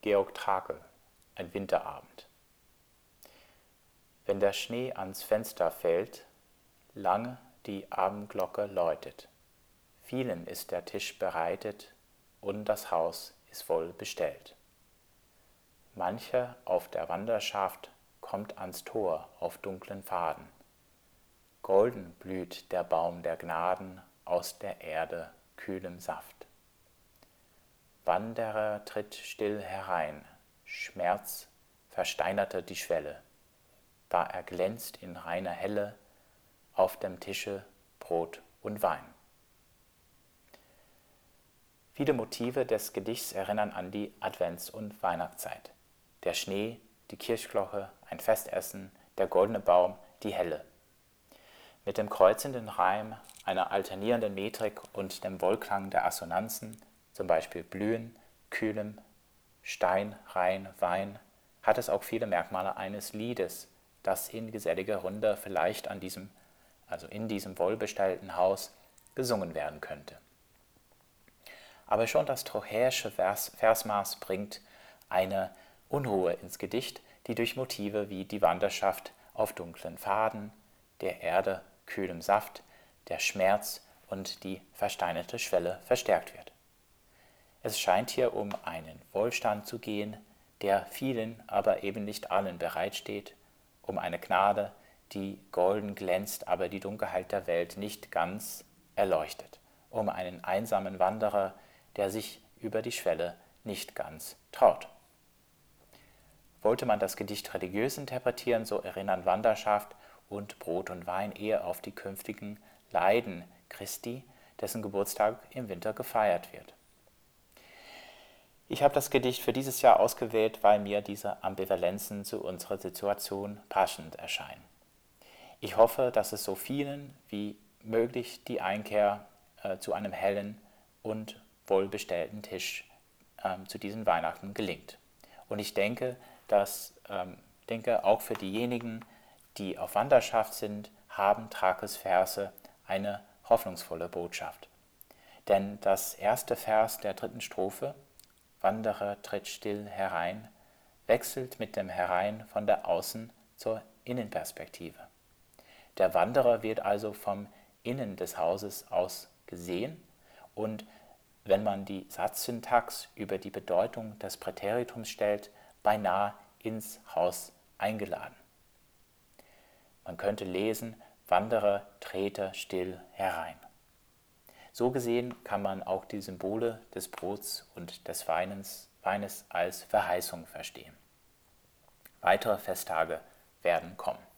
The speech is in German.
Georg Trakl, ein Winterabend. Wenn der Schnee ans Fenster fällt, lange die Abendglocke läutet. Vielen ist der Tisch bereitet und das Haus ist voll bestellt. Mancher auf der Wanderschaft kommt ans Tor auf dunklen Pfaden. Golden blüht der Baum der Gnaden aus der Erde kühlem Saft. Wanderer tritt still herein, Schmerz versteinerte die Schwelle, da erglänzt in reiner Helle auf dem Tische Brot und Wein. Viele Motive des Gedichts erinnern an die Advents- und Weihnachtszeit. Der Schnee, die Kirchglocke, ein Festessen, der goldene Baum, die Helle. Mit dem kreuzenden Reim, einer alternierenden Metrik und dem Wohlklang der Assonanzen, zum Beispiel Blühen, Kühlem, Stein, Rhein, Wein, hat es auch viele Merkmale eines Liedes, das in geselliger Runde vielleicht in diesem wohlbestellten Haus gesungen werden könnte. Aber schon das trochäische Versmaß bringt eine Unruhe ins Gedicht, die durch Motive wie die Wanderschaft auf dunklen Pfaden, der Erde kühlem Saft, der Schmerz und die versteinerte Schwelle verstärkt wird. Es scheint hier um einen Wohlstand zu gehen, der vielen, aber eben nicht allen bereitsteht, um eine Gnade, die golden glänzt, aber die Dunkelheit der Welt nicht ganz erleuchtet, um einen einsamen Wanderer, der sich über die Schwelle nicht ganz traut. Wollte man das Gedicht religiös interpretieren, so erinnern Wanderschaft und Brot und Wein eher auf die künftigen Leiden Christi, dessen Geburtstag im Winter gefeiert wird. Ich habe das Gedicht für dieses Jahr ausgewählt, weil mir diese Ambivalenzen zu unserer Situation passend erscheinen. Ich hoffe, dass es so vielen wie möglich die Einkehr zu einem hellen und wohlbestellten Tisch zu diesen Weihnachten gelingt. Und ich denke, auch für diejenigen, die auf Wanderschaft sind, haben Trakls Verse eine hoffnungsvolle Botschaft. Denn das erste Vers der 3. Strophe, Wanderer tritt still herein, wechselt mit dem Herein von der Außen- zur Innenperspektive. Der Wanderer wird also vom Innen des Hauses aus gesehen und, wenn man die Satzsyntax über die Bedeutung des Präteritums stellt, beinahe ins Haus eingeladen. Man könnte lesen, Wanderer trete still herein. So gesehen kann man auch die Symbole des Brots und des Weines als Verheißung verstehen. Weitere Festtage werden kommen.